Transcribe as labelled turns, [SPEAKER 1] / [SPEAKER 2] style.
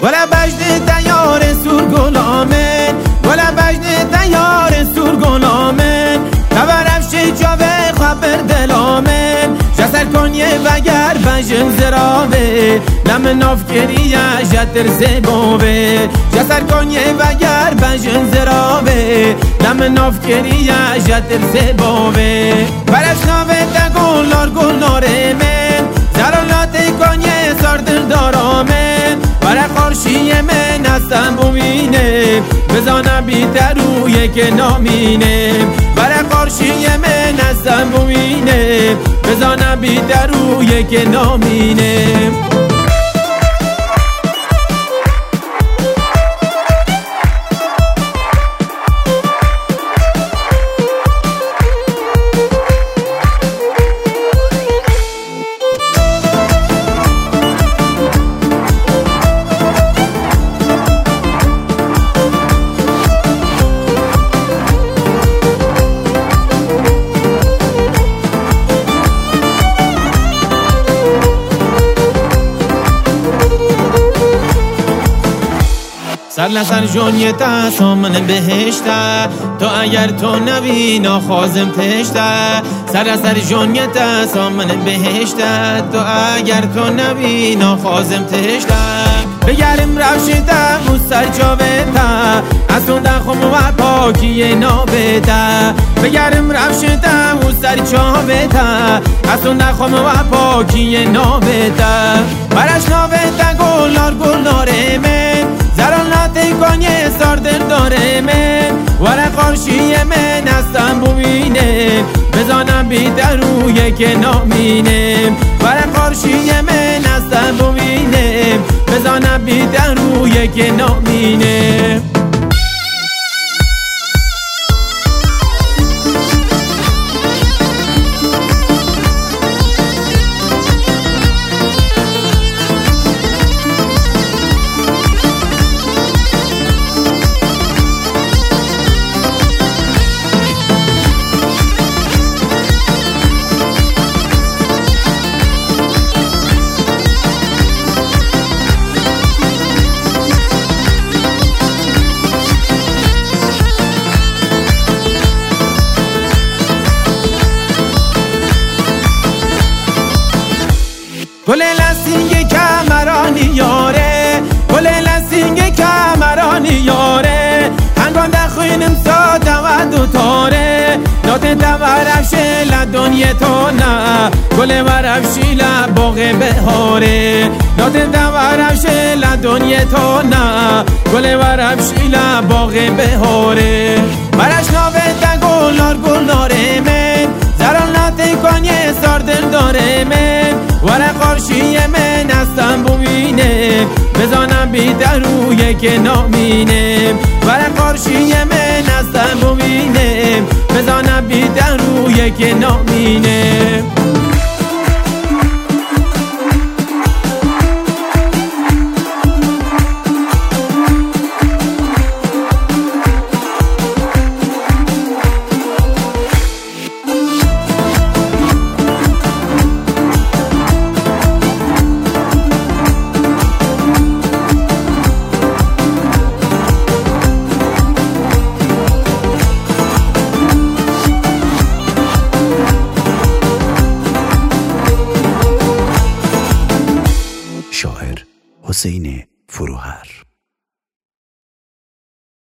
[SPEAKER 1] گل بجد تیار سور گلامن، گل بجد تیار سور گلامن، تبرفشی جاوه خبر دلامن، جسر کنیه وگر بجن زراوه، لم نافکریه جتر زباوه، جسر کنیه وگر بجن زراوه، لم نافکریه جتر زباوه، برش ناوه تگولار گلاره من، زرالات کنیه ساردر دارامن، برای قارشی من هستم بوینه، بزانم بیترویه که نامینه، برای قارشی من هستم بوینه، بزانم بیترویه که نامینه. سر لسر جونیتا سامن بهشتا، تو اگر تو نبی ناخوازم تشتا، سر لسر جونیتا سامن بهشتا، تو اگر تو نبی ناخوازم تشتا، بگرم روشتا مستر جاوتا، از اون دخم و پاکی نابتا، بگرم روشتا مستر جاوتا، از اون دخم و پاکی نابتا، برش نابتا گلار گلاره من، زرالات کنیه ساردر داره من، ور قارشی من هستم بوینه، بزانم بیترویه که نامینه، ور قارشی من هستم بوینه، بزانم بیترویه که نامینه. گل لسینگ کمرانی یاره، گل لسینگ کمرانی یاره، هنگان دخوینم ساده و دوتاره، نات تورفشه لدنیه تو نه، گل ورفشی لباغ بهاره، نات تورفشه لدنیه تو نه، گل ورفشی لباغ بهاره، برش ناوه تگولار گلاره من، زرالات کنیه ساردر داره من، ور قارشی من هستم بوینه، بزانم بیترویه که نامینه، ور قارشی من هستم بوینه، بزانم بیترویه که نامینه.
[SPEAKER 2] شاعر حسین فروهر.